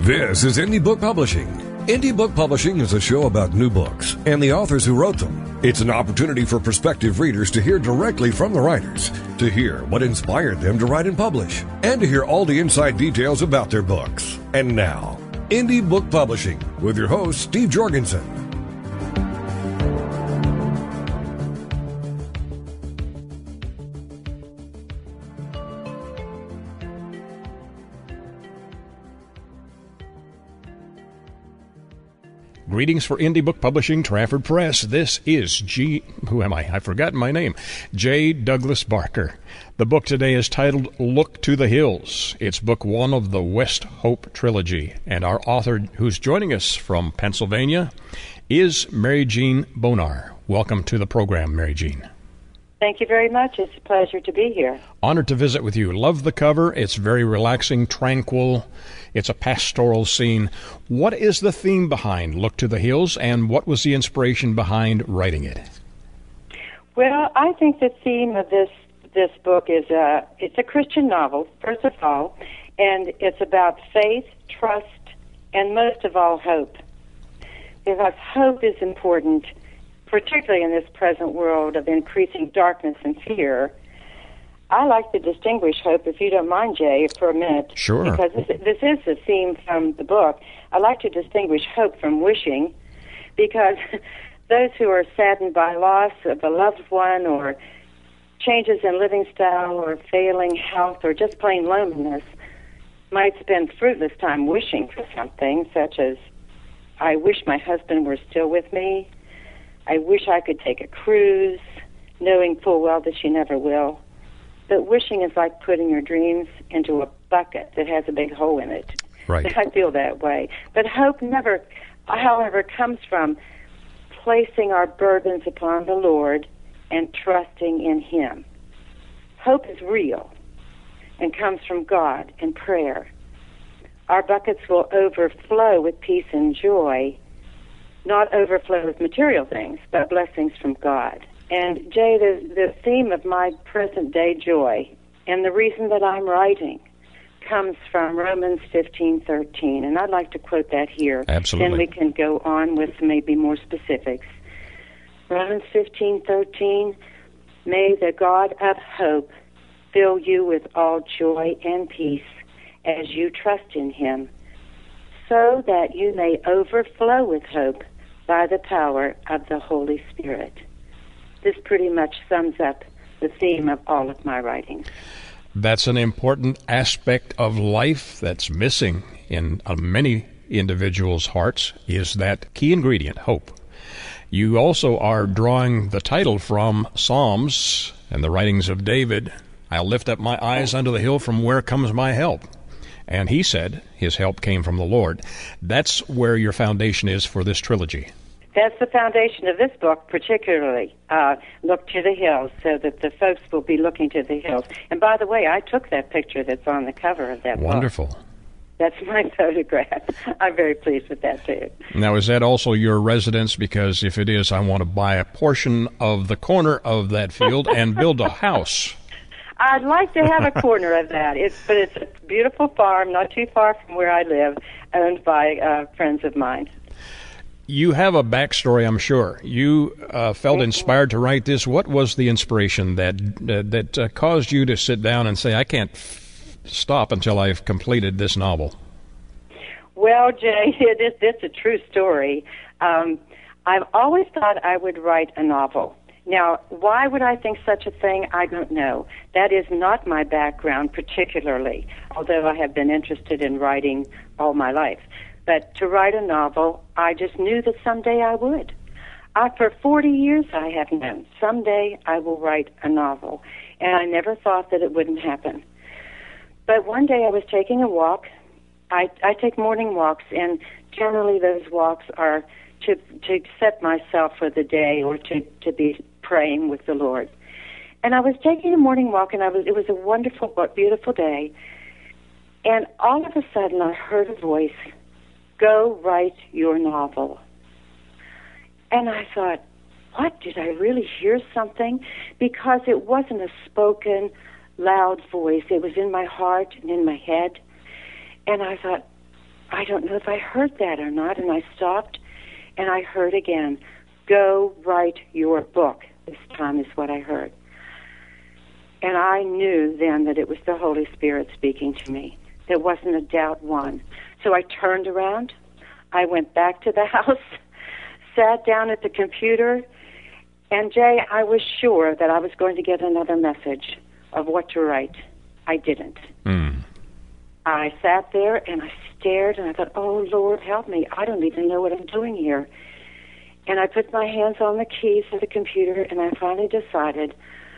This is Indie Book Publishing. Indie Book Publishing is a show about new books and the authors who wrote them. It's an opportunity for prospective readers to hear directly from the writers, to hear what inspired them to write and publish, and to hear all the inside details about their books. And now, Indie Book Publishing with your host, Steve Jorgensen. Greetings for Indie Book Publishing, Trafford Press. This is who am I? I've forgotten my name. J. Douglas Barker. The book today is titled Look to the Hills. It's book one of the West Hope trilogy. And our author, who's joining us from Pennsylvania, is Mary Jean Bonar. Welcome to the program, Mary Jean. Thank you very much. It's a pleasure to be here. Honored to visit with you. Love the cover. It's very relaxing, tranquil. It's a pastoral scene. What is the theme behind Look to the Hills, and what was the inspiration behind writing it? Well, I think the theme of this book is it's a Christian novel, first of all, and it's about faith, trust, and most of all, hope. Because hope is important, particularly in this present world of increasing darkness and fear. I like to distinguish hope, if you don't mind, Jay, for a minute. Sure. Because this is the theme from the book. I like to distinguish hope from wishing, because those who are saddened by loss of a loved one or changes in living style or failing health or just plain loneliness might spend fruitless time wishing for something, such as, I wish my husband were still with me. I wish I could take a cruise, knowing full well that she never will. But wishing is like putting your dreams into a bucket that has a big hole in it. Right. I feel that way. But hope never, however, comes from placing our burdens upon the Lord and trusting in Him. Hope is real and comes from God and prayer. Our buckets will overflow with peace and joy, not overflow with material things, but blessings from God. And, Jay, the theme of my present-day joy and the reason that I'm writing comes from Romans 15:13, and I'd like to quote that here. Absolutely. Then we can go on with maybe more specifics. Romans 15:13, may the God of hope fill you with all joy and peace as you trust in Him, so that you may overflow with hope by the power of the Holy Spirit. This pretty much sums up the theme of all of my writing. That's an important aspect of life that's missing in many individuals' hearts, is that key ingredient, hope. You also are drawing the title from Psalms and the writings of David. I'll lift up my eyes unto the hill, from where comes my help. And he said his help came from the Lord. That's where your foundation is for this trilogy. That's the foundation of this book, particularly. Look to the hills, so that the folks will be looking to the hills. And by the way, I took that picture that's on the cover of that book. Wonderful. That's my photograph. I'm very pleased with that, too. Now, is that also your residence? Because if it is, I want to buy a portion of the corner of that field and build a house. I'd like to have a corner of that. But it's a beautiful farm, not too far from where I live, owned by friends of mine. You have a backstory, I'm sure. You felt inspired to write this. What was the inspiration that caused you to sit down and say, I can't stop until I've completed this novel? Well, Jay, it's a true story. I've always thought I would write a novel. Now, why would I think such a thing? I don't know. That is not my background particularly, although I have been interested in writing all my life. But to write a novel, I just knew that someday I would. For 40 years I have known, someday I will write a novel. And I never thought that it wouldn't happen. But one day I was taking a walk. I take morning walks, and generally those walks are to set myself for the day or to be praying with the Lord. And I was taking a morning walk, and it was a wonderful, beautiful day. And all of a sudden I heard a voice, go write your novel. And I thought, what, did I really hear something? Because it wasn't a spoken, loud voice. It was in my heart and in my head. And I thought, I don't know if I heard that or not, and I stopped, and I heard again, go write your book. This time is what I heard. And I knew then that it was the Holy Spirit speaking to me. There wasn't a doubt one. So I turned around, I went back to the house, sat down at the computer, and Jay, I was sure that I was going to get another message of what to write. I didn't. I sat there and I stared and I thought, oh, Lord, help me. I don't even know what I'm doing here. And I put my hands on the keys of the computer and I finally decided,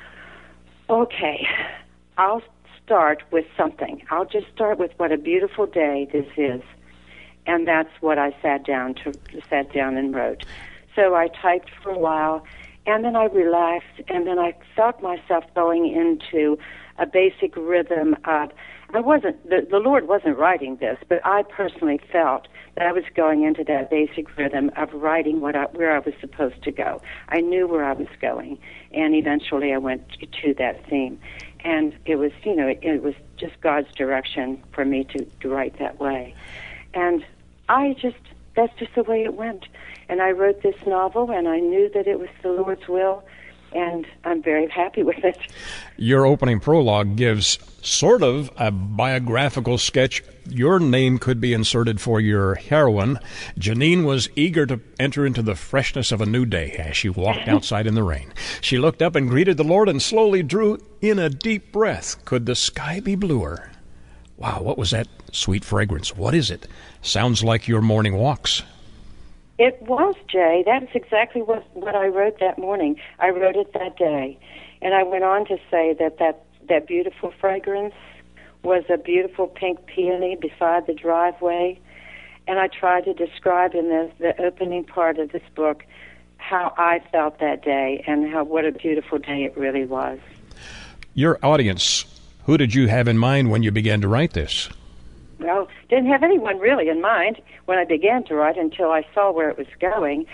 okay, I'll start with something. I'll just start with what a beautiful day this is. And that's what I sat down and wrote. So I typed for a while, and then I relaxed, and then I felt myself going into a basic rhythm of, the Lord wasn't writing this, but I personally felt that I was going into that basic rhythm of writing where I was supposed to go. I knew where I was going, and eventually I went to that theme. And it was, it was just God's direction for me to write that way. And that's just the way it went. And I wrote this novel, and I knew that it was the Lord's will, and I'm very happy with it. Your opening prologue gives sort of a biographical sketch. Your name could be inserted for your heroine. Janine was eager to enter into the freshness of a new day as she walked outside in the rain. She looked up and greeted the Lord and slowly drew in a deep breath. Could the sky be bluer? Wow, what was that sweet fragrance? What is it? Sounds like your morning walks. It was, Jay. That's exactly what I wrote that morning. I wrote it that day. And I went on to say that beautiful fragrance was a beautiful pink peony beside the driveway. And I tried to describe in the opening part of this book how I felt that day and what a beautiful day it really was. Your audience, who did you have in mind when you began to write this? Well, didn't have anyone really in mind when I began to write until I saw where it was going.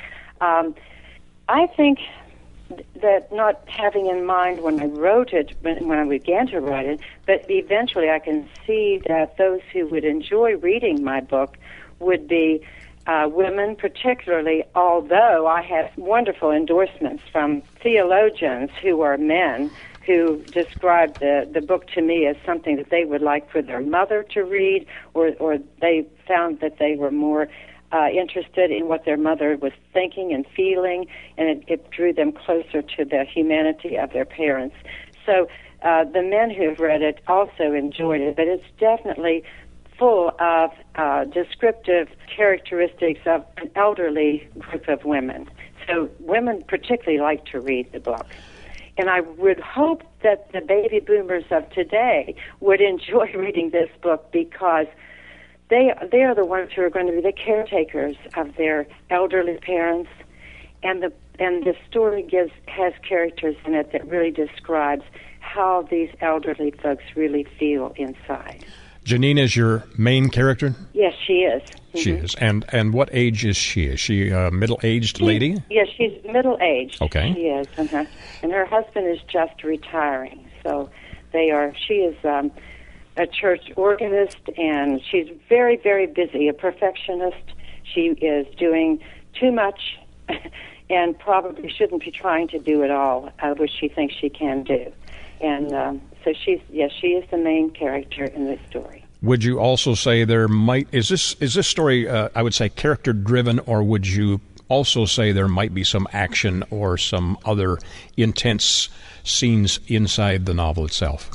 I think that not having in mind when I wrote it, when I began to write it, but eventually I can see that those who would enjoy reading my book would be women particularly, although I have wonderful endorsements from theologians who are men who described the book to me as something that they would like for their mother to read, or they found that they were more interested in what their mother was thinking and feeling, and it drew them closer to the humanity of their parents. So the men who have read it also enjoyed it, but it's definitely full of descriptive characteristics of an elderly group of women. So women particularly like to read the book. And I would hope that the baby boomers of today would enjoy reading this book because they are the ones who are going to be the caretakers of their elderly parents, and the story has characters in it that really describes how these elderly folks really feel inside. Janine is your main character? Yes, she is. Mm-hmm. She is. And what age is she? Is she a middle-aged lady? Yes, she's middle-aged. Okay. She is. Uh-huh. And her husband is just retiring. So she is a church organist, and she's very, very busy, a perfectionist. She is doing too much and probably shouldn't be trying to do it all, which she thinks she can do. And so she is the main character in this story. Would you also say is this story, I would say, character-driven, or would you also say there might be some action or some other intense scenes inside the novel itself?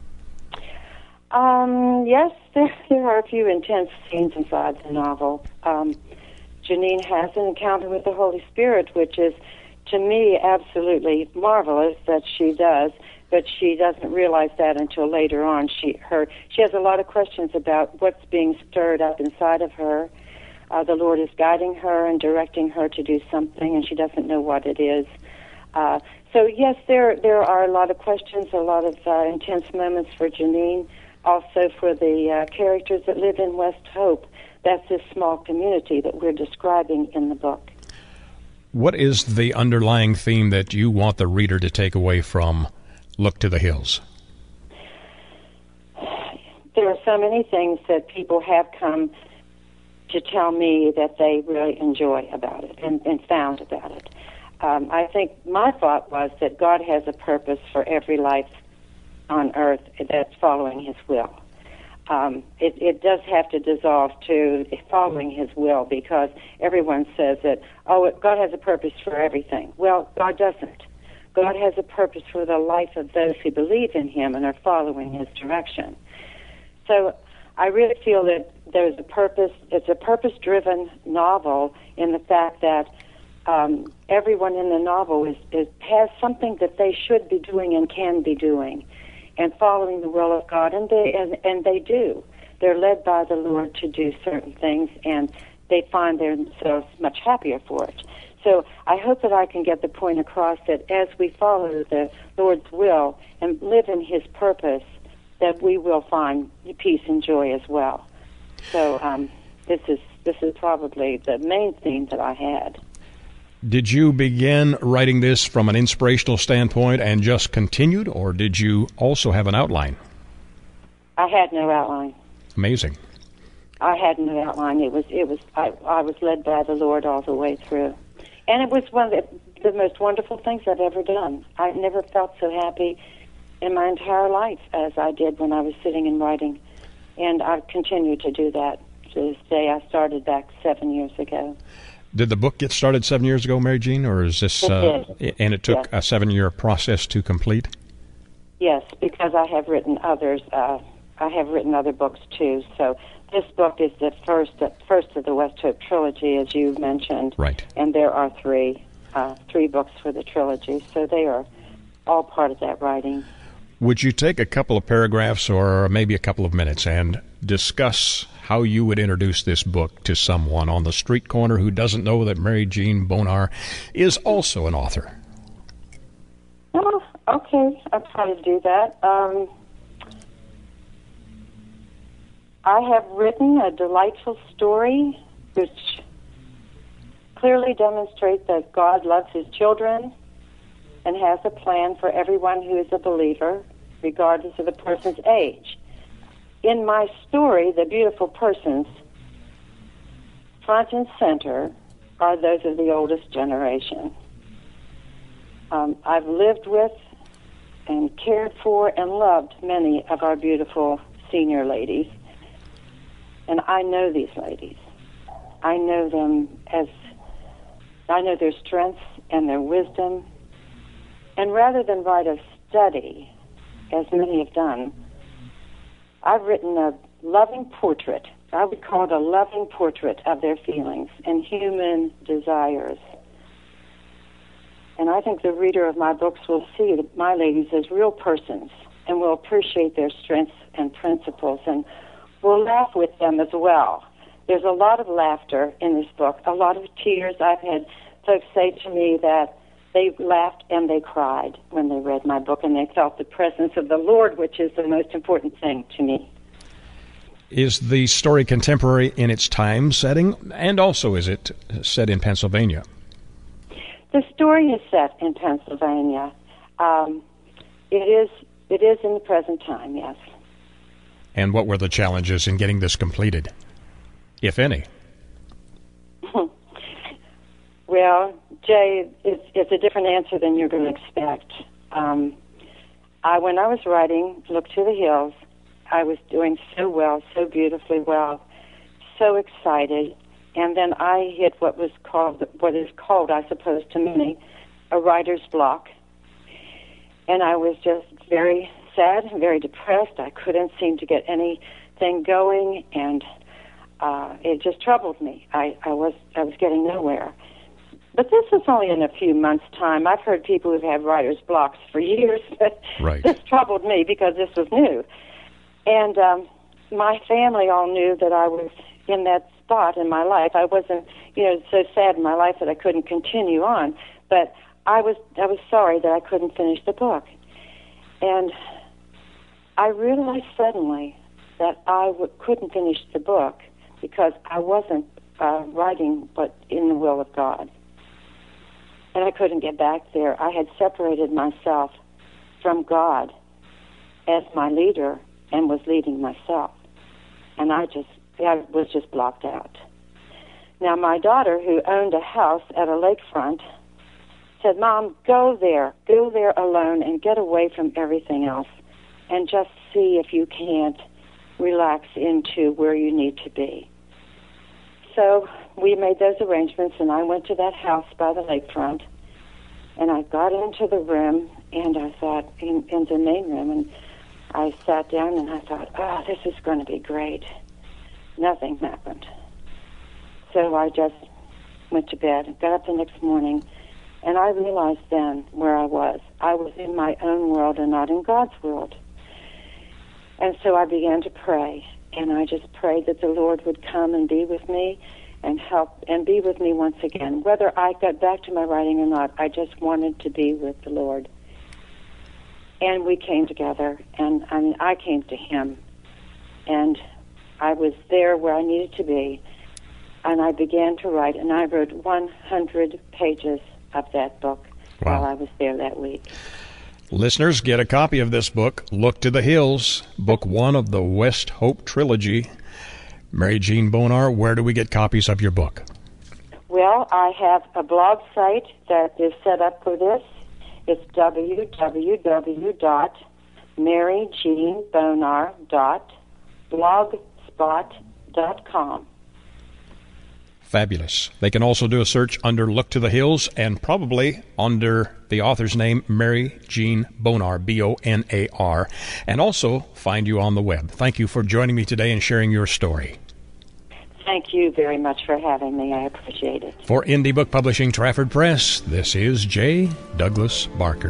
Yes, there are a few intense scenes inside the novel. Janine has an encounter with the Holy Spirit, which is, to me, absolutely marvelous that she does. But she doesn't realize that until later on. She has a lot of questions about what's being stirred up inside of her. The Lord is guiding her and directing her to do something, and she doesn't know what it is. So yes, there are a lot of questions, a lot of intense moments for Janine, also for the characters that live in West Hope. That's this small community that we're describing in the book. What is the underlying theme that you want the reader to take away from Look to the Hills? There are so many things that people have come to tell me that they really enjoy about it and found about it. I think my thought was that God has a purpose for every life on earth that's following His will. It does have to dissolve to following His will, because everyone says that, God has a purpose for everything. Well, God doesn't. God has a purpose for the life of those who believe in Him and are following His direction. So I really feel that there's a purpose. It's a purpose-driven novel in the fact that everyone in the novel has something that they should be doing and can be doing, and following the will of God, and they do. They're led by the Lord to do certain things, and they find themselves much happier for it. So I hope that I can get the point across that as we follow the Lord's will and live in His purpose, that we will find peace and joy as well. So this is probably the main theme that I had. Did you begin writing this from an inspirational standpoint and just continued, or did you also have an outline? I had no outline. Amazing. I had no outline. I was led by the Lord all the way through. And it was one of the most wonderful things I've ever done. I never felt so happy in my entire life as I did when I was sitting and writing. And I've continued to do that to this day. I started back 7 years ago. Did the book get started 7 years ago, Mary Jean, or is this? It did. And it took a 7-year process to complete? Yes, because I have written others. I have written other books too. So this book is the first of the West Hope trilogy, as you mentioned. Right. And there are three books for the trilogy, so they are all part of that writing. Would you take a couple of paragraphs or maybe a couple of minutes and discuss how you would introduce this book to someone on the street corner who doesn't know that Mary Jean Bonar is also an author? Oh, okay. I'll try to do that. I have written a delightful story which clearly demonstrates that God loves His children and has a plan for everyone who is a believer, regardless of the person's age. In my story, the beautiful persons, front and center, are those of the oldest generation. I've lived with and cared for and loved many of our beautiful senior ladies, and I know these ladies. I know them I know their strengths and their wisdom. And rather than write a study, as many have done, I've written a loving portrait. I would call it a loving portrait of their feelings and human desires. And I think the reader of my books will see my ladies as real persons and will appreciate their strengths and principles and will laugh with them as well. There's a lot of laughter in this book, a lot of tears. I've had folks say to me that they laughed and they cried when they read my book, and they felt the presence of the Lord, which is the most important thing to me. Is the story contemporary in its time setting, and also is it set in Pennsylvania? The story is set in Pennsylvania. It is in the present time, yes. And what were the challenges in getting this completed, if any? Well, Jay, it's a different answer than you're going to expect. When I was writing Look to the Hills, I was doing so well, so beautifully well, so excited, and then I hit what is called, I suppose, to many, a writer's block. And I was just very sad and very depressed. I couldn't seem to get anything going, and it just troubled me. I was getting nowhere. But this was only in a few months' time. I've heard people who've had writer's blocks for years, but right. This troubled me because this was new. And my family all knew that I was in that spot in my life. I wasn't, so sad in my life that I couldn't continue on, but I was sorry that I couldn't finish the book. And I realized suddenly that I couldn't finish the book because I wasn't writing but in the will of God. And I couldn't get back there. I had separated myself from God as my leader and was leading myself. And I was just blocked out. Now, my daughter, who owned a house at a lakefront, said, "Mom, go there alone and get away from everything else and just see if you can't relax into where you need to be." So we made those arrangements, and I went to that house by the lakefront, and I got into the room, and I thought, in the main room, and I sat down, and I thought, oh, this is going to be great. Nothing happened. So I just went to bed, got up the next morning, and I realized then where I was. I was in my own world and not in God's world. And so I began to pray, and I just prayed that the Lord would come and be with me and help and be with me once again. Whether I got back to my writing or not, I just wanted to be with the Lord. And we came together, and I came to him, and I was there where I needed to be, and I began to write, and I wrote 100 pages of that book while I was there that week. Listeners, get a copy of this book, Look to the Hills, Book 1 of the West Hope Trilogy. Mary Jean Bonar, where do we get copies of your book? Well, I have a blog site that is set up for this. It's www.maryjeanbonar.blogspot.com. Fabulous. They can also do a search under Look to the Hills and probably under the author's name, Mary Jean Bonar, B-O-N-A-R, and also find you on the web. Thank you for joining me today and sharing your story. Thank you very much for having me. I appreciate it. For Indie Book Publishing, Trafford Press, this is J. Douglas Barker.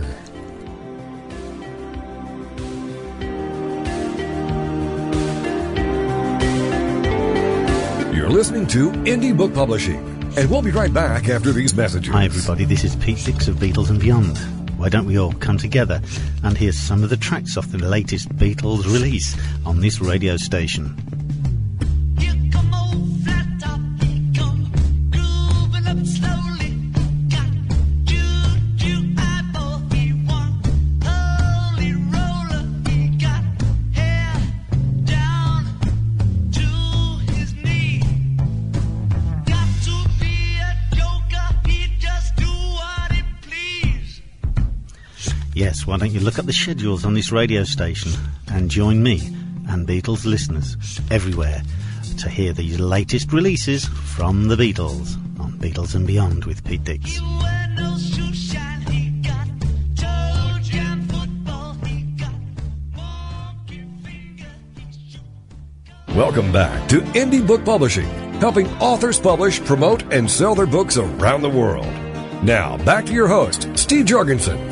You're listening to Indie Book Publishing, and we'll be right back after these messages. Hi everybody, this is Pete Dix of Beatles and Beyond. Why don't we all come together and hear some of the tracks off the latest Beatles release on this radio station. Yes, why don't you look up the schedules on this radio station and join me and Beatles listeners everywhere to hear the latest releases from the Beatles on Beatles and Beyond with Pete Dix. Welcome back to Indie Book Publishing, helping authors publish, promote, and sell their books around the world. Now, back to your host, Steve Jorgensen.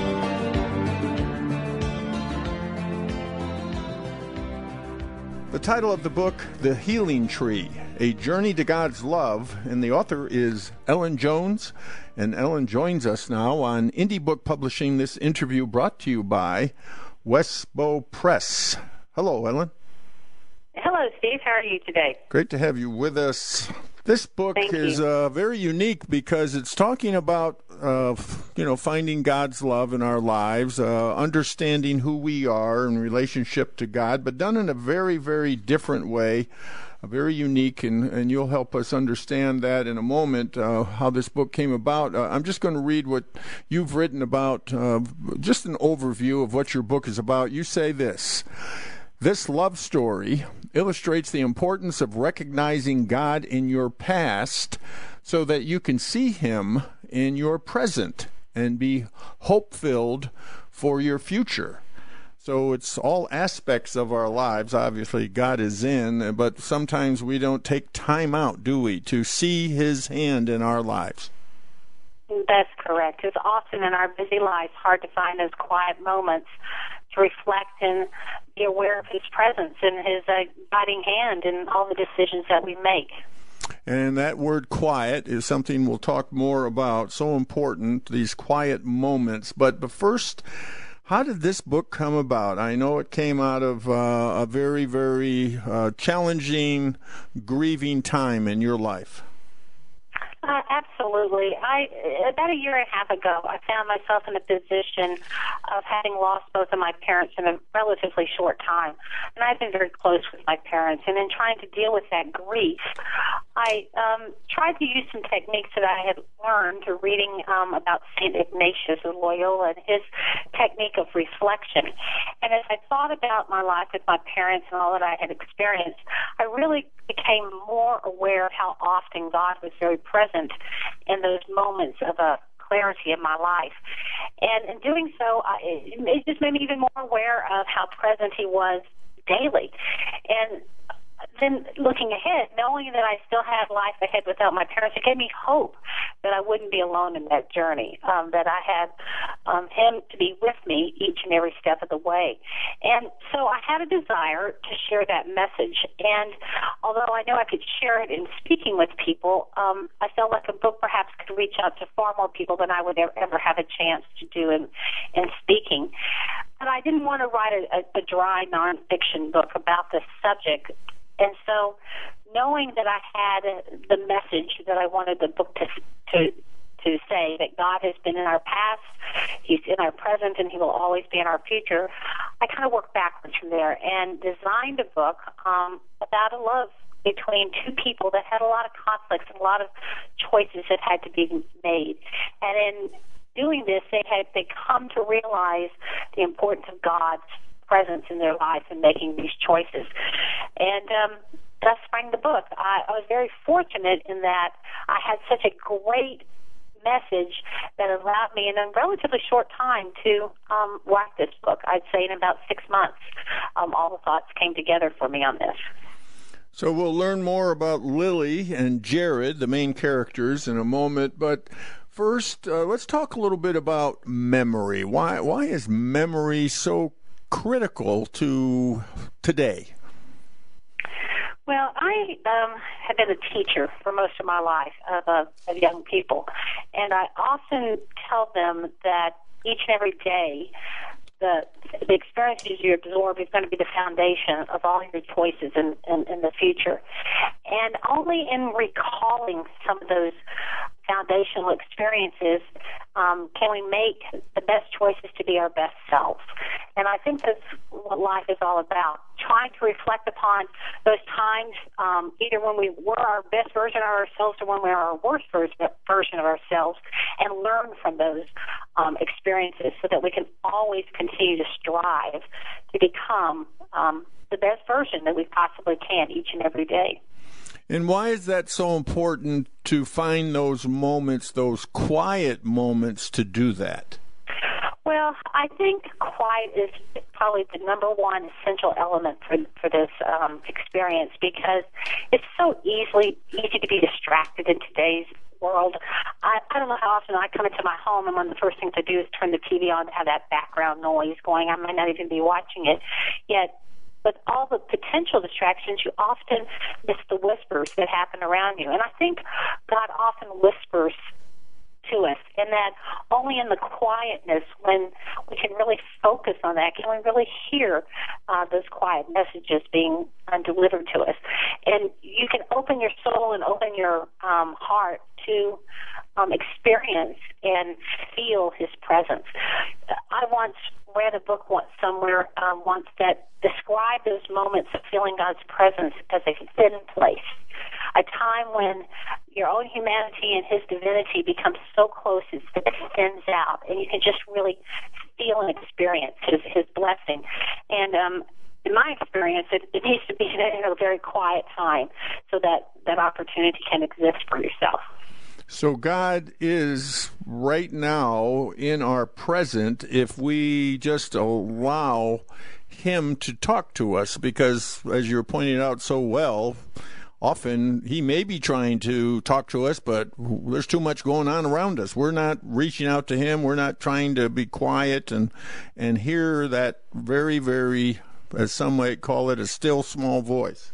The title of the book, The Healing Tree, A Journey to God's Love, and the author is Ellen Jones, and Ellen joins us now on Indie Book Publishing. This interview brought to you by Westbow Press. Hello, Ellen. Hello, Steve. How are you today? Great to have you with us. This book is very unique because it's talking about, finding God's love in our lives, understanding who we are in relationship to God, but done in a very, very different way, very unique, and you'll help us understand that in a moment, how this book came about. I'm just going to read what you've written about, just an overview of what your book is about. You say this: "This love story illustrates the importance of recognizing God in your past so that you can see Him in your present and be hope-filled for your future." So it's all aspects of our lives. Obviously, God is in, but sometimes we don't take time out, do we, to see His hand in our lives? That's correct. It's often in our busy lives hard to find those quiet moments to reflect and be aware of His presence and His guiding hand in all the decisions that we make. And that word quiet is something we'll talk more about. So important, these quiet moments. But first, how did this book come about? I know it came out of a very, very challenging, grieving time in your life. Absolutely. About a year and a half ago, I found myself in a position of having lost both of my parents in a relatively short time. And I've been very close with my parents. And in trying to deal with that grief, I I tried to use some techniques that I had learned through reading about St. Ignatius of Loyola and his technique of reflection. And as I thought about my life with my parents and all that I had experienced, I really became more aware of how often God was very present in those moments of a clarity in my life. And in doing so, it just made me even more aware of how present he was daily. And then looking ahead, knowing that I still had life ahead without my parents, it gave me hope that I wouldn't be alone in that journey, that I had him to be with me each and every step of the way. And so I had a desire to share that message. And although I know I could share it in speaking with people, I felt like a book perhaps could reach out to far more people than I would ever have a chance to do in speaking. But I didn't want to write a dry nonfiction book about this subject. And so knowing that I had the message that I wanted the book to say, that God has been in our past, he's in our present, and he will always be in our future, I kind of worked backwards from there and designed a book about a love between two people that had a lot of conflicts and a lot of choices that had to be made. And in doing this, they come to realize the importance of God's presence in their life and making these choices. And thus sprang the book. I was very fortunate in that I had such a great message that allowed me in a relatively short time to write this book. I'd say in about 6 months, all the thoughts came together for me on this. So we'll learn more about Lily and Jared, the main characters, in a moment. But first, let's talk a little bit about memory. Why is memory so critical to today? Well, I have been a teacher for most of my life of young people, and I often tell them that each and every day the experiences you absorb is going to be the foundation of all your choices in the future. And only in recalling some of those foundational experiences can we make the best choices to be our best selves. And I think that's what life is all about, trying to reflect upon those times, either when we were our best version of ourselves or when we were our worst version of ourselves, and learn from those experiences so that we can always continue to strive to become the best version that we possibly can each and every day. And why is that so important to find those moments, those quiet moments to do that? Well, I think quiet is probably the number one essential element for this experience, because it's so easy to be distracted in today's world. I don't know how often I come into my home and one of the first things I do is turn the TV on to have that background noise going. I might not even be watching it yet. With all the potential distractions, you often miss the whispers that happen around you. And I think God often whispers to us, and that only in the quietness, when we can really focus on that, can we really hear those quiet messages being delivered to us. And you can open your soul and open your heart to experience and feel his presence. I once read a book once that described those moments of feeling God's presence as a thin place, a time when your own humanity and his divinity becomes so close that it thins out, and you can just really feel and experience his blessing. And in my experience, it needs to be in a very quiet time so that opportunity can exist for yourself. So God is right now in our present if we just allow him to talk to us, because as you're pointing out so well, often he may be trying to talk to us, but there's too much going on around us. We're not reaching out to him. We're not trying to be quiet and hear that very, very, as some might call it, a still small voice.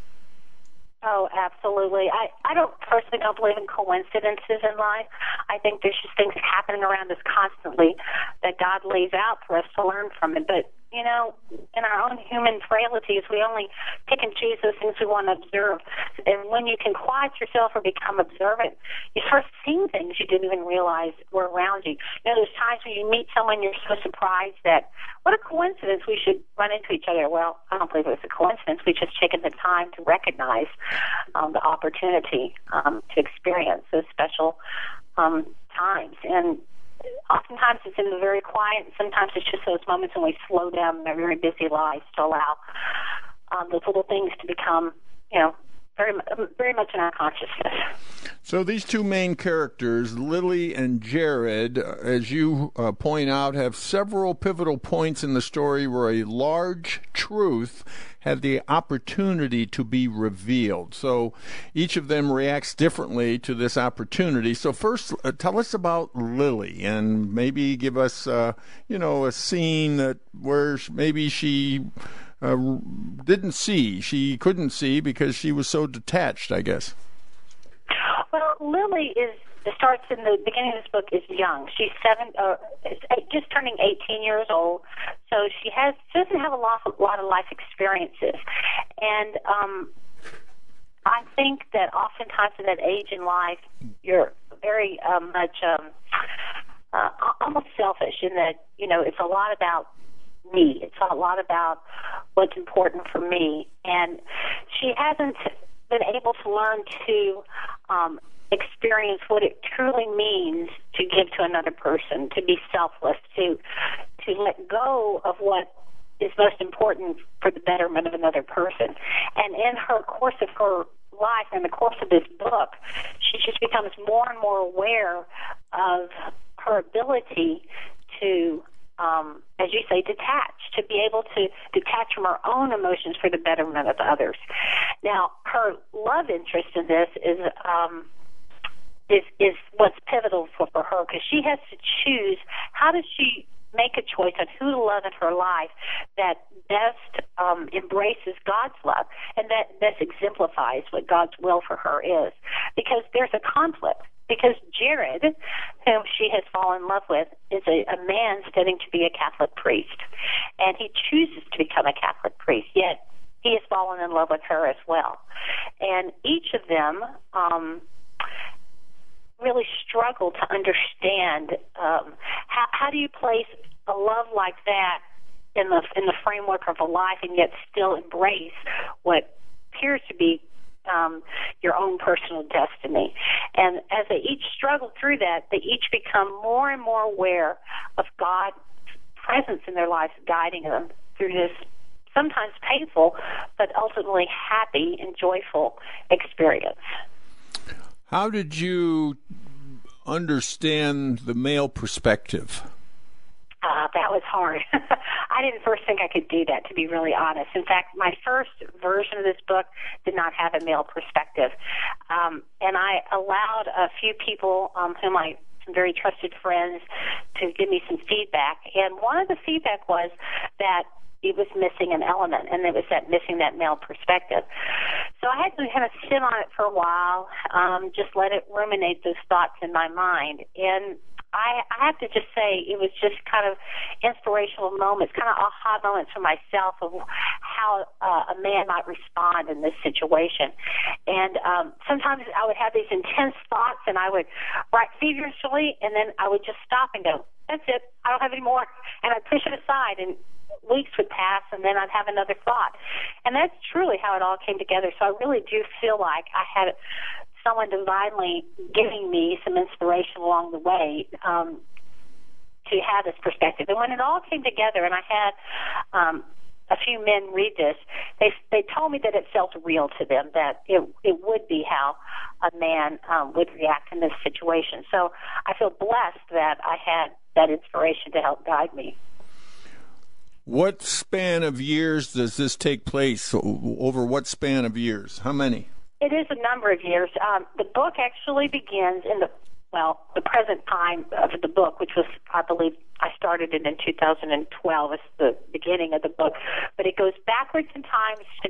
Oh, absolutely. I don't believe in coincidences in life. I think there's just things happening around us constantly that God lays out for us to learn from it. But you know, in our own human frailties, we only pick and choose those things we want to observe. And when you can quiet yourself or become observant, you start seeing things you didn't even realize were around you. You know, there's times when you meet someone, you're so surprised that, what a coincidence, we should run into each other. Well, I don't believe it was a coincidence. We just taken the time to recognize the opportunity to experience those special times. And oftentimes it's in the very quiet, and sometimes it's just those moments when we slow down in our very busy lives to allow those little things to become, you know, very much in our consciousness. So these two main characters, Lily and Jared, as you point out, have several pivotal points in the story where a large truth had the opportunity to be revealed. So each of them reacts differently to this opportunity. So first, tell us about Lily, and maybe give us, a scene where maybe she couldn't see because she was so detached, I guess. Well, Lily starts in the beginning of this book is young. She's just turning 18 years old, so she doesn't have a lot of life experiences, and I think that oftentimes at that age in life, you're very much almost selfish in that, you know, it's a lot about me. It's a lot about what's important for me, and she hasn't been able to learn to experience what it truly means to give to another person, to be selfless, to let go of what is most important for the betterment of another person. And in her course of her life, in the course of this book, she just becomes more and more aware of her ability to, as you say, detach, to be able to detach from her own emotions for the betterment of others. Now, her love interest in this is what's pivotal for her, because she has to choose how does she make a choice on who to love in her life that best embraces God's love and that best exemplifies what God's will for her is. Because there's a conflict. Because Jared, whom she has fallen in love with, is a man studying to be a Catholic priest. And he chooses to become a Catholic priest, yet he has fallen in love with her as well. And each of them really struggle to understand how do you place a love like that in the framework of a life and yet still embrace what appears to be your own personal destiny. And as they each struggle through that, they each become more and more aware of God's presence in their lives, guiding them through this sometimes painful but ultimately happy and joyful experience. How did you understand the male perspective? That was hard. I didn't first think I could do that, to be really honest. In fact, my first version of this book did not have a male perspective. And I allowed a few people some very trusted friends to give me some feedback. And one of the feedback was that it was missing an element, and it was missing that male perspective. So I had to kind of sit on it for a while, just let it ruminate those thoughts in my mind. And I have to just say it was just kind of inspirational moments, kind of aha moments for myself of how a man might respond in this situation. And sometimes I would have these intense thoughts, and I would write feverishly, and then I would just stop and go, that's it, I don't have any more. And I'd push it aside, and weeks would pass, and then I'd have another thought. And that's truly how it all came together. So I really do feel like I had someone divinely giving me some inspiration along the way to have this perspective. And when it all came together, and I had a few men read this, they told me that it felt real to them, that it would be how a man would react in this situation. So I feel blessed that I had that inspiration to help guide me. What span of years does this take place? Over what span of years? How many? It is a number of years. The book actually begins in the present time of the book, which was, I believe, I started it in 2012 as the beginning of the book. But it goes backwards in time to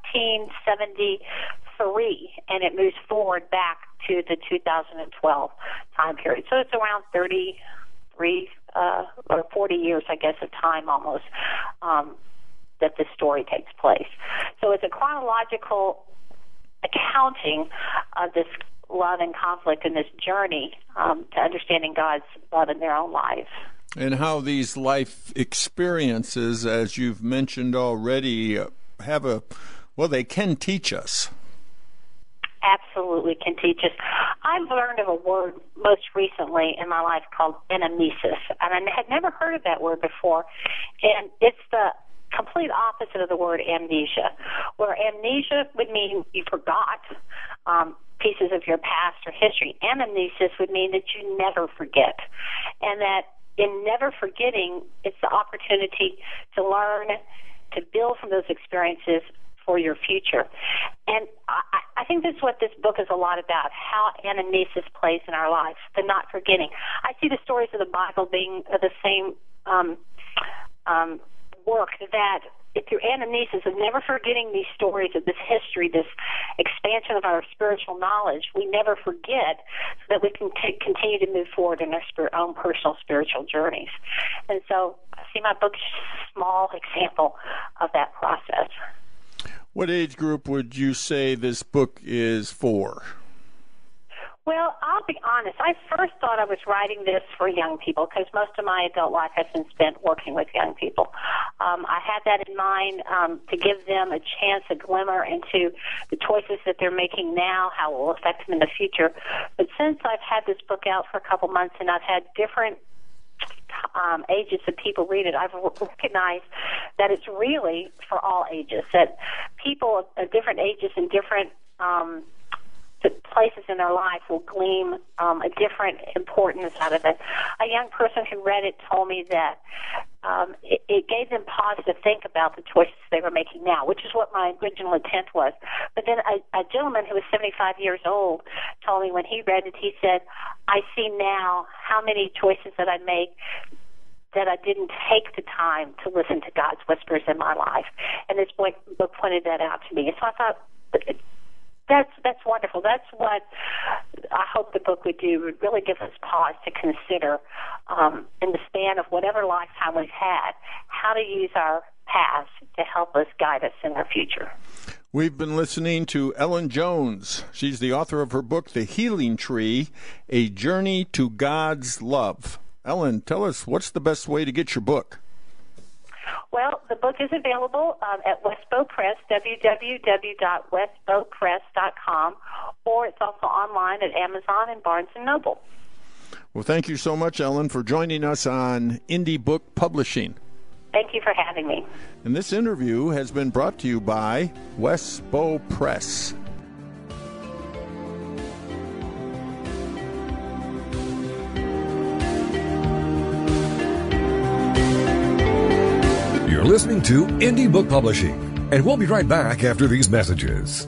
1973, and it moves forward back to the 2012 time period. So it's around 33 or 40 years, I guess, of time almost, that this story takes place. So it's a chronological accounting of this love and conflict and this journey to understanding God's love in their own lives. And how these life experiences, as you've mentioned already, they can teach us. Absolutely can teach us. I've learned of a word most recently in my life called anamnesis, and I had never heard of that word before. And it's the complete opposite of the word amnesia, where amnesia would mean you forgot pieces of your past or history. Anamnesis would mean that you never forget, and that in never forgetting, it's the opportunity to learn, to build from those experiences for your future. And I think that's what this book is a lot about, how anamnesis plays in our lives, the not forgetting. I see the stories of the Bible being the same work, that through anamnesis of never forgetting these stories of this history, this expansion of our spiritual knowledge, we never forget, so that we can continue to move forward in our own personal spiritual journeys. And so I see my book as a small example of that process. What age group would you say this book is for? Well, I'll be honest. I first thought I was writing this for young people because most of my adult life has been spent working with young people. I had that in mind to give them a chance, a glimmer into the choices that they're making now, how it will affect them in the future. But since I've had this book out for a couple months and I've had different ages of people read it, I've recognized that it's really for all ages, that people of different ages and different places in their life will glean a different importance out of it. A young person who read it told me that it gave them pause to think about the choices they were making now, which is what my original intent was. But then a gentleman who was 75 years old told me when he read it, he said, I see now how many choices that I make that I didn't take the time to listen to God's whispers in my life. And this book pointed that out to me. And so I thought, that's wonderful. That's what I hope the book would do, would really give us pause to consider in the span of whatever lifetime we've had, how to use our past to help us guide us in our future. We've been listening to Ellen Jones. She's the author of her book, The Healing Tree, A Journey to God's Love. Ellen, tell us, what's the best way to get your book? Well, the book is available at Westbow Press, www.westbowpress.com, or it's also online at Amazon and Barnes & Noble. Well, thank you so much, Ellen, for joining us on Indie Book Publishing. Thank you for having me. And this interview has been brought to you by Westbow Press. You're listening to Indie Book Publishing, and we'll be right back after these messages.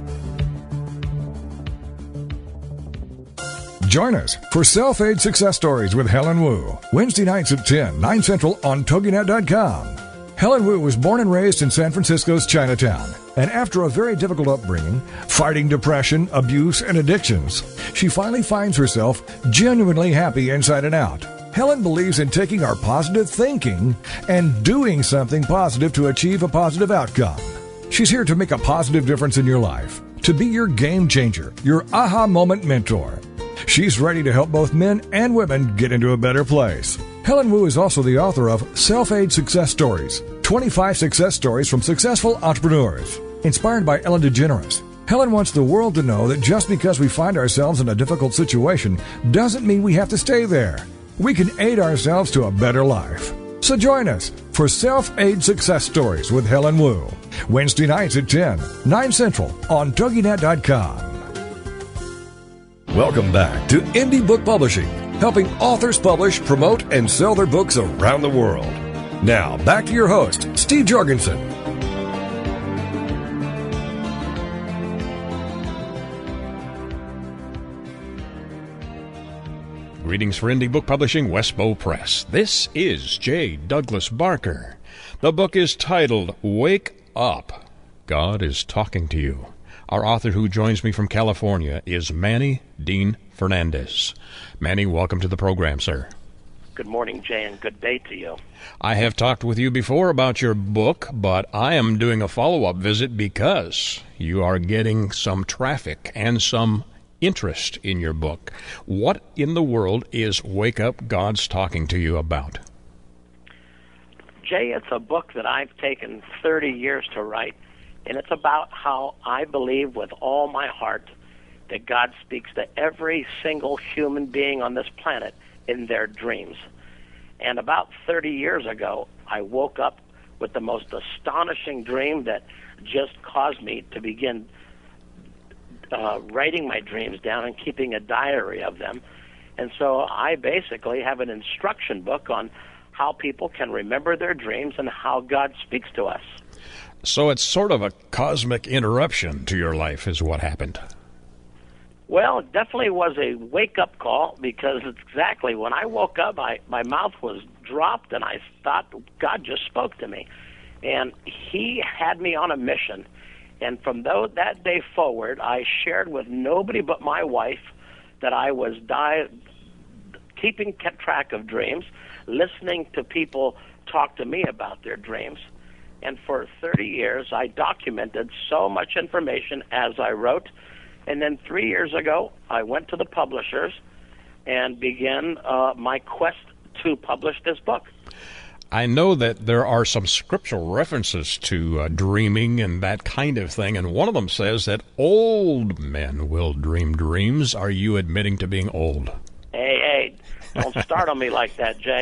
Join us for Self-Aid Success Stories with Helen Wu, Wednesday nights at 10, 9 Central on TogiNet.com. Helen Wu was born and raised in San Francisco's Chinatown, and after a very difficult upbringing, fighting depression, abuse, and addictions, she finally finds herself genuinely happy inside and out. Helen believes in taking our positive thinking and doing something positive to achieve a positive outcome. She's here to make a positive difference in your life, to be your game changer, your aha moment mentor. She's ready to help both men and women get into a better place. Helen Wu is also the author of Self-Aid Success Stories, 25 success stories from successful entrepreneurs. Inspired by Ellen DeGeneres, Helen wants the world to know that just because we find ourselves in a difficult situation doesn't mean we have to stay there. We can aid ourselves to a better life. So join us for Self-Aid Success Stories with Helen Wu, Wednesday nights at 10, 9 Central on TogiNet.com. Welcome back to Indie Book Publishing, helping authors publish, promote, and sell their books around the world. Now, back to your host, Steve Jorgensen. Greetings for Indie Book Publishing, Westbow Press. This is J. Douglas Barker. The book is titled, Wake Up. God is Talking to You. Our author who joins me from California is Manny Dean Fernandez. Manny, welcome to the program, sir. Good morning, Jay, and good day to you. I have talked with you before about your book, but I am doing a follow-up visit because you are getting some traffic and some interest in your book. What in the world is Wake Up, God's Talking to You about? Jay, it's a book that I've taken 30 years to write, and it's about how I believe with all my heart that God speaks to every single human being on this planet in their dreams. And about 30 years ago, I woke up with the most astonishing dream that just caused me to begin writing my dreams down and keeping a diary of them. And so I basically have an instruction book on how people can remember their dreams and how God speaks to us. So it's sort of a cosmic interruption to your life is what happened. Well, it definitely was a wake-up call, because it's exactly when I woke up, my mouth was dropped, and I thought God just spoke to me. And he had me on a mission. And from that day forward, I shared with nobody but my wife that I was keeping track of dreams, listening to people talk to me about their dreams. And for 30 years, I documented so much information as I wrote. And then 3 years ago, I went to the publishers and began my quest to publish this book. I know that there are some scriptural references to dreaming and that kind of thing, and one of them says that old men will dream dreams. Are you admitting to being old? Hey, don't start on me like that, Jay.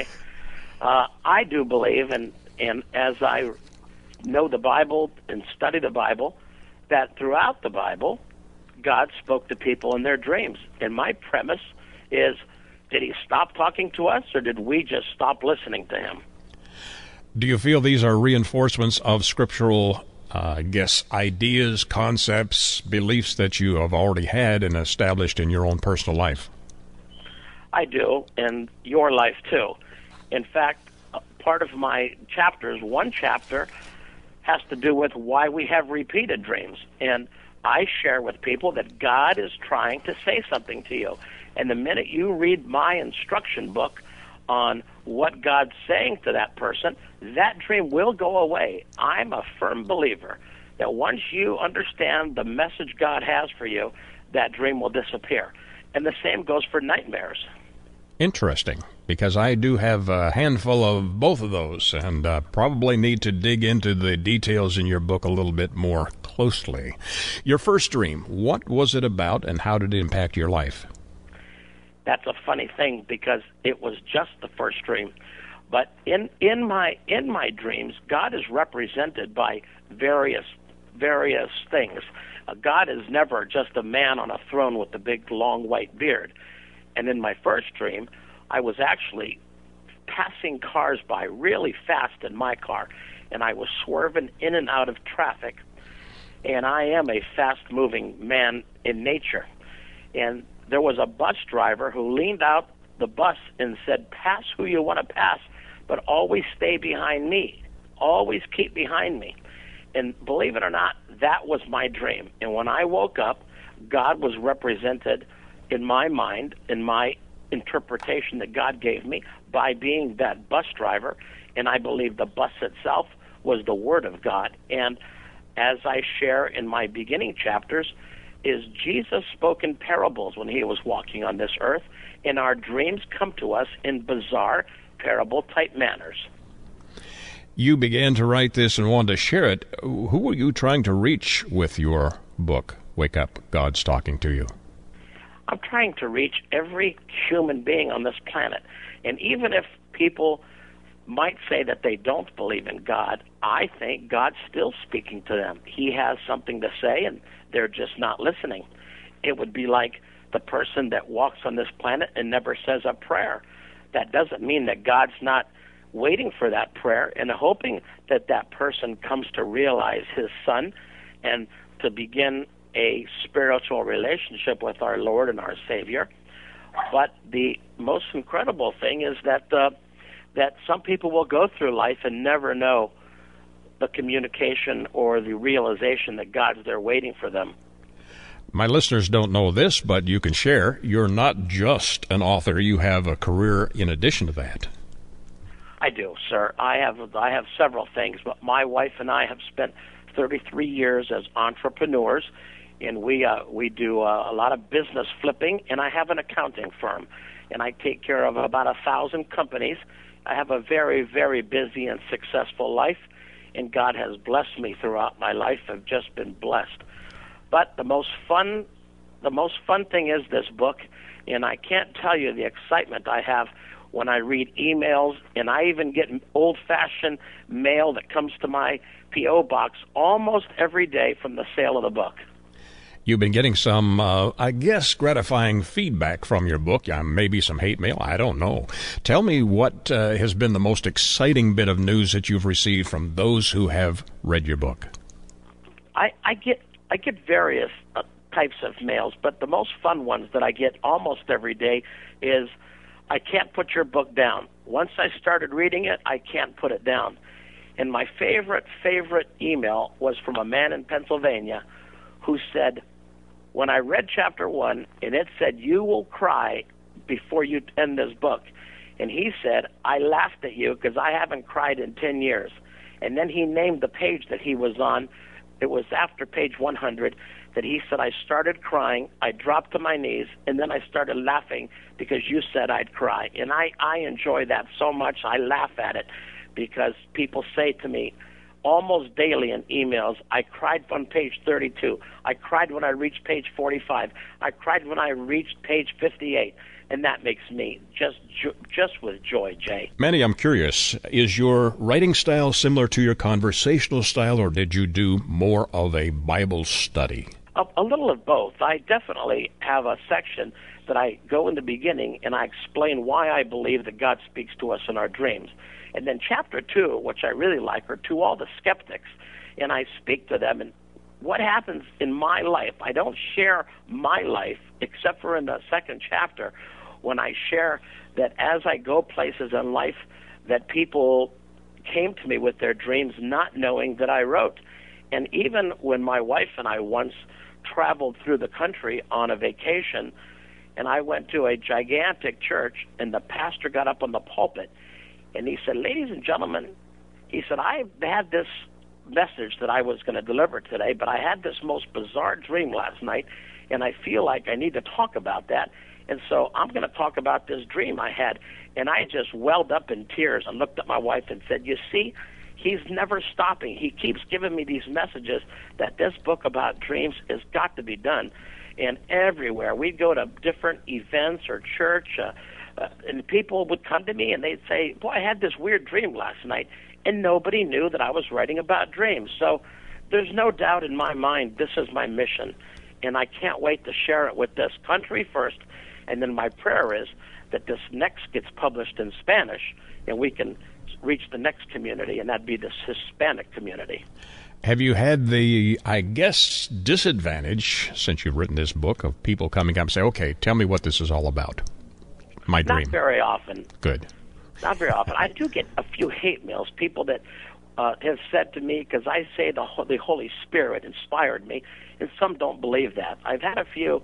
I do believe, and as I know the Bible and study the Bible, that throughout the Bible, God spoke to people in their dreams. And my premise is, did he stop talking to us, or did we just stop listening to him? Do you feel these are reinforcements of scriptural, ideas, concepts, beliefs that you have already had and established in your own personal life? I do, and your life too. In fact, part of my chapters, one chapter has to do with why we have repeated dreams. And I share with people that God is trying to say something to you. And the minute you read my instruction book on what God's saying to that person, that dream will go away. I'm a firm believer that once you understand the message God has for you, that dream will disappear. And the same goes for nightmares. Interesting, because I do have a handful of both of those, and probably need to dig into the details in your book a little bit more closely. Your first dream, what was it about, and how did it impact your life? That's a funny thing, because it was just the first dream. But in my dreams, God is represented by various things. God is never just a man on a throne with a big, long, white beard. And in my first dream, I was actually passing cars by really fast in my car, and I was swerving in and out of traffic. And I am a fast-moving man in nature. And there was a bus driver who leaned out the bus and said, "Pass who you want to pass, but always stay behind me. Always keep behind me." And believe it or not, that was my dream. And when I woke up, God was represented in my mind, in my interpretation that God gave me, by being that bus driver. And I believe the bus itself was the Word of God. And as I share in my beginning chapters, is Jesus spoke in parables when he was walking on this earth, and our dreams come to us in bizarre parable-type manners. You began to write this and wanted to share it. Who were you trying to reach with your book, Wake Up, God's Talking to You? I'm trying to reach every human being on this planet. And even if people might say that they don't believe in God, I think God's still speaking to them. He has something to say, and they're just not listening. It would be like the person that walks on this planet and never says a prayer. That doesn't mean that God's not waiting for that prayer and hoping that that person comes to realize his Son and to begin a spiritual relationship with our Lord and our Savior. But the most incredible thing is that some people will go through life and never know the communication or the realization that God's there waiting for them. My listeners don't know this, but you can share. You're not just an author. You have a career in addition to that. I do, sir. I have several things, but my wife and I have spent 33 years as entrepreneurs, and we do a lot of business flipping, and I have an accounting firm, and I take care of about 1,000 companies. I have a very, very busy and successful life, and God has blessed me throughout my life. I've just been blessed. But the most fun thing is this book, and I can't tell you the excitement I have when I read emails, and I even get old-fashioned mail that comes to my P.O. box almost every day from the sale of the book. You've been getting some, I guess, gratifying feedback from your book. Maybe some hate mail. I don't know. Tell me what has been the most exciting bit of news that you've received from those who have read your book. I get various types of mails, but the most fun ones that I get almost every day is, I can't put your book down. Once I started reading it, I can't put it down. And my favorite email was from a man in Pennsylvania who said, when I read chapter 1, and it said, you will cry before you end this book. And he said, I laughed at you because I haven't cried in 10 years. And then he named the page that he was on. It was after page 100 that he said, I started crying, I dropped to my knees, and then I started laughing because you said I'd cry. And I enjoy that so much, I laugh at it because people say to me almost daily in emails, I cried on page 32, I cried when I reached page 45, I cried when I reached page 58. And that makes me just with joy, Jay. Manny, I'm curious, is your writing style similar to your conversational style, or did you do more of a Bible study? A little of both. I definitely have a section that I go in the beginning and I explain why I believe that God speaks to us in our dreams. And then chapter 2, which I really like, are to all the skeptics, and I speak to them and what happens in my life. I don't share my life except for in the second chapter, when I share that as I go places in life, that people came to me with their dreams not knowing that I wrote. And even when my wife and I once traveled through the country on a vacation, and I went to a gigantic church, and the pastor got up on the pulpit, and he said, ladies and gentlemen, he said, I had this message that I was going to deliver today, but I had this most bizarre dream last night, and I feel like I need to talk about that. And so I'm going to talk about this dream I had. And I just welled up in tears and looked at my wife and said, you see, he's never stopping. He keeps giving me these messages that this book about dreams has got to be done. And everywhere, we'd go to different events or church, and people would come to me and they'd say, boy, I had this weird dream last night. And nobody knew that I was writing about dreams. So there's no doubt in my mind this is my mission. And I can't wait to share it with this country first. And then my prayer is that this next gets published in Spanish and we can reach the next community, and that'd be this Hispanic community. Have you had the, I guess, disadvantage, since you've written this book, of people coming up and say, okay, tell me what this is all about? My dream. Not very often. Good. Not very often. I do get a few hate mails, people that have said to me, because I say the Holy Spirit inspired me, and some don't believe that. I've had a few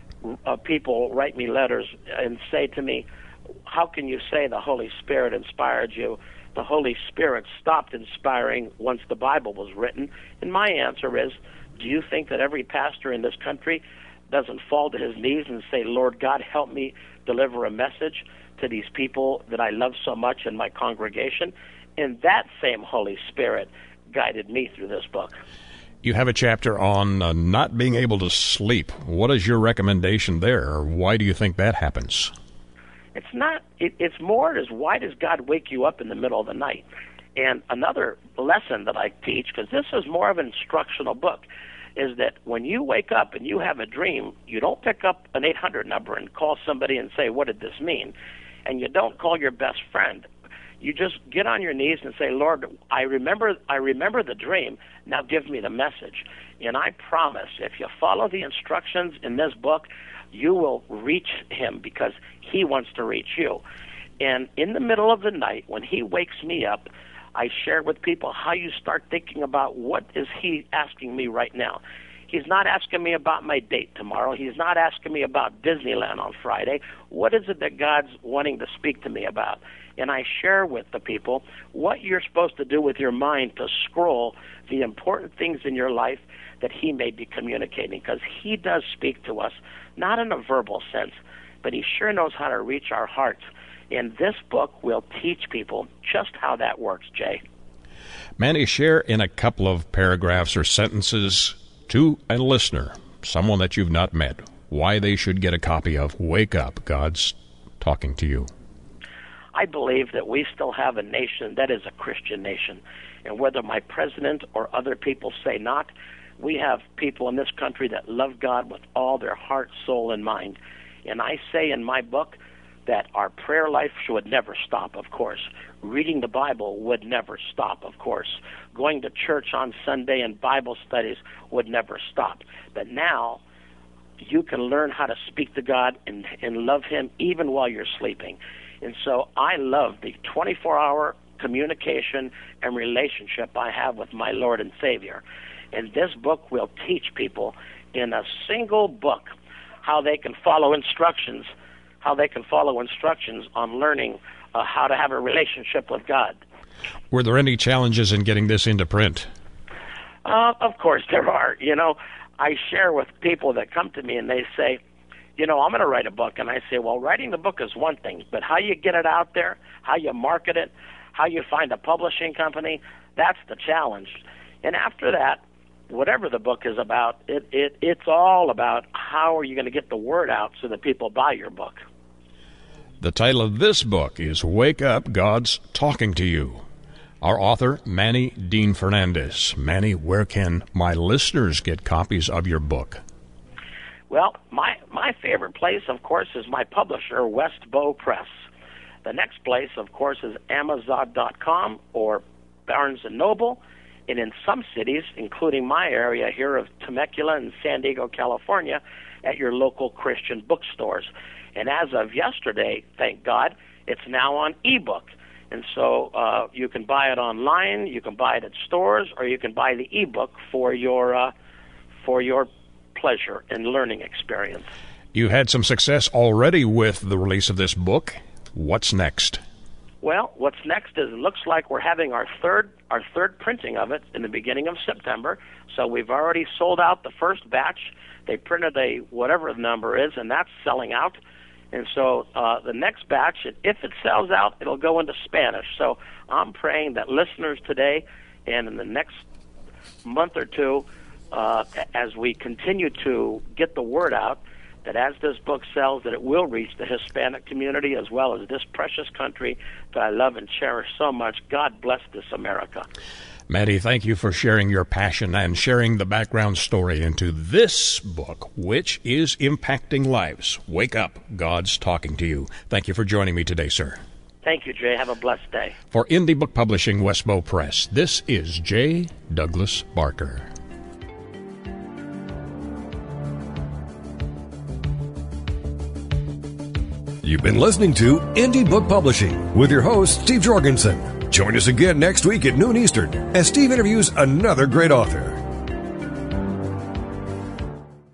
people write me letters and say to me, how can you say the Holy Spirit inspired you? The Holy Spirit stopped inspiring once the Bible was written. And my answer is, do you think that every pastor in this country doesn't fall to his knees and say, Lord God, help me deliver a message to these people that I love so much in my congregation? And that same Holy Spirit guided me through this book. You have a chapter on not being able to sleep. What is your recommendation there, or why do you think that happens? It's not. It's more as why does God wake you up in the middle of the night? And another lesson that I teach, because this is more of an instructional book, is that when you wake up and you have a dream, you don't pick up an 800 number and call somebody and say, what did this mean? And you don't call your best friend. You just get on your knees and say, Lord, I remember the dream. Now give me the message. And I promise, if you follow the instructions in this book, you will reach him because he wants to reach you. And in the middle of the night, when he wakes me up, I share with people how you start thinking about what is he asking me right now. He's not asking me about my date tomorrow. He's not asking me about Disneyland on Friday. What is it that God's wanting to speak to me about? And I share with the people what you're supposed to do with your mind to scroll the important things in your life that he may be communicating, because he does speak to us, not in a verbal sense, but he sure knows how to reach our hearts. And this book will teach people just how that works, Jay. Manny, share in a couple of paragraphs or sentences to a listener, someone that you've not met, why they should get a copy of Wake Up, God's Talking to You. I believe that we still have a nation that is a Christian nation. And whether my president or other people say not, we have people in this country that love God with all their heart, soul, and mind. And I say in my book that our prayer life should never stop, of course. Reading the Bible would never stop, of course. Going to church on Sunday and Bible studies would never stop. But now you can learn how to speak to God and love him even while you're sleeping. And so I love the 24-hour communication and relationship I have with my Lord and Savior. And this book will teach people in a single book how they can follow instructions on learning how to have a relationship with God. Were there any challenges in getting this into print? Of course there are. I share with people that come to me and they say, I'm going to write a book. And I say, well, writing the book is one thing, but how you get it out there, how you market it, how you find a publishing company, that's the challenge. And after that, whatever the book is about, it's all about how are you going to get the word out so that people buy your book. The title of this book is Wake Up, God's Talking to You. Our author, Manny Dean Fernandez. Manny, where can my listeners get copies of your book? Well, my favorite place, of course, is my publisher, Westbow Press. The next place, of course, is Amazon.com or Barnes & Noble. And in some cities, including my area here of Temecula and San Diego, California, at your local Christian bookstores. And as of yesterday, thank God, it's now on ebook. And so you can buy it online, you can buy it at stores, or you can buy the ebook for your pleasure and learning experience. You had some success already with the release of this book. What's next? Well, what's next is it looks like we're having our third printing of it in the beginning of September. So we've already sold out the first batch. They printed a whatever the number is, and that's selling out. And so the next batch, if it sells out, it'll go into Spanish. So I'm praying that listeners today and in the next month or two, as we continue to get the word out, that as this book sells, that it will reach the Hispanic community as well as this precious country that I love and cherish so much. God bless this America. Maddie, thank you for sharing your passion and sharing the background story into this book, which is impacting lives. Wake Up, God's Talking to You. Thank you for joining me today, sir. Thank you, Jay. Have a blessed day. For Indie Book Publishing, Westbow Press, this is J. Douglas Barker. You've been listening to Indie Book Publishing with your host, Steve Jorgensen. Join us again next week at noon Eastern as Steve interviews another great author.